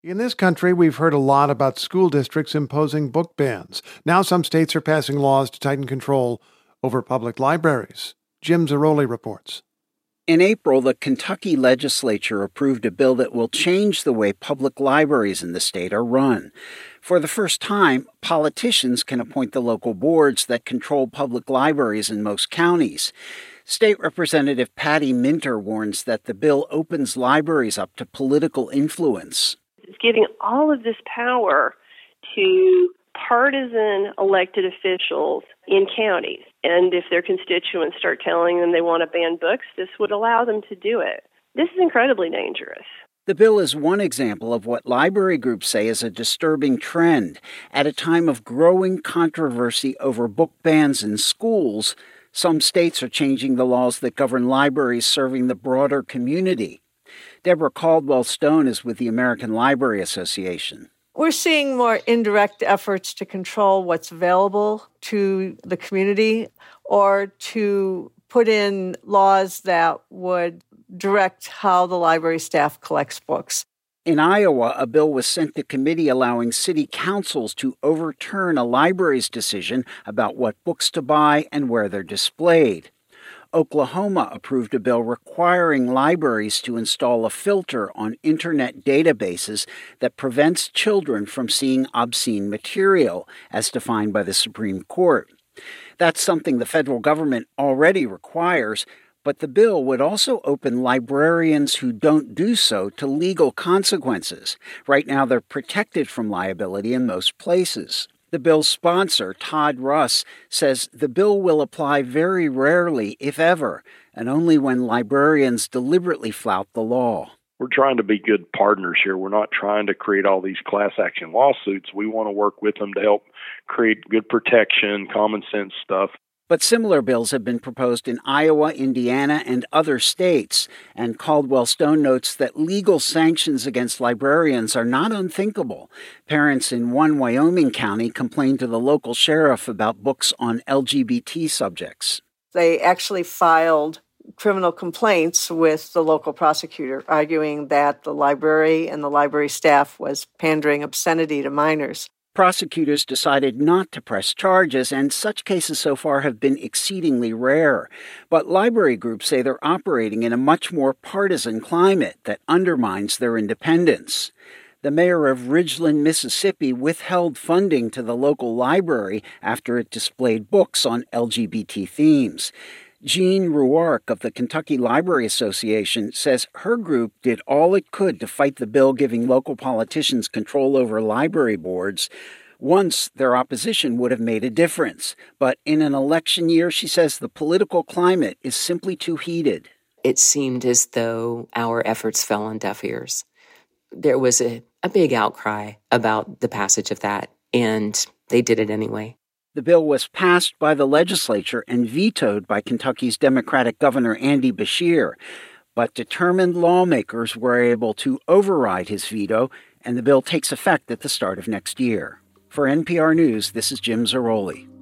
In this country, we've heard a lot about school districts imposing book bans. Now some states are passing laws to tighten control over public libraries. Jim Zarroli reports. In April, the Kentucky legislature approved a bill that will change the way public libraries in the state are run. For the first time, politicians can appoint the local boards that control public libraries in most counties. State Representative Patty Minter warns that the bill opens libraries up to political influence. It's giving all of this power to partisan elected officials in counties. And if their constituents start telling them they want to ban books, this would allow them to do it. This is incredibly dangerous. The bill is one example of what library groups say is a disturbing trend. At a time of growing controversy over book bans in schools, some states are changing the laws that govern libraries serving the broader community. Deborah Caldwell-Stone is with the American Library Association. We're seeing more indirect efforts to control what's available to the community or to put in laws that would direct how the library staff collects books. In Iowa, a bill was sent to committee allowing city councils to overturn a library's decision about what books to buy and where they're displayed. Oklahoma approved a bill requiring libraries to install a filter on internet databases that prevents children from seeing obscene material, as defined by the Supreme Court. That's something the federal government already requires, but the bill would also open librarians who don't do so to legal consequences. Right now, they're protected from liability in most places. The bill's sponsor, Todd Russ, says the bill will apply very rarely, if ever, and only when librarians deliberately flout the law. We're trying to be good partners here. We're not trying to create all these class action lawsuits. We want to work with them to help create good protection, common sense stuff. But similar bills have been proposed in Iowa, Indiana, and other states, and Caldwell-Stone notes that legal sanctions against librarians are not unthinkable. Parents in one Wyoming county complained to the local sheriff about books on LGBT subjects. They actually filed criminal complaints with the local prosecutor, arguing that the library and the library staff was pandering obscenity to minors. Prosecutors decided not to press charges, and such cases so far have been exceedingly rare. But library groups say they're operating in a much more partisan climate that undermines their independence. The mayor of Ridgeland, Mississippi, withheld funding to the local library after it displayed books on LGBT themes. Jean Ruark of the Kentucky Library Association says her group did all it could to fight the bill giving local politicians control over library boards. Once, their opposition would have made a difference. But in an election year, she says the political climate is simply too heated. It seemed as though our efforts fell on deaf ears. There was a big outcry about the passage of that, and they did it anyway. The bill was passed by the legislature and vetoed by Kentucky's Democratic Governor Andy Beshear. But determined lawmakers were able to override his veto, and the bill takes effect at the start of next year. For NPR News, this is Jim Zarroli.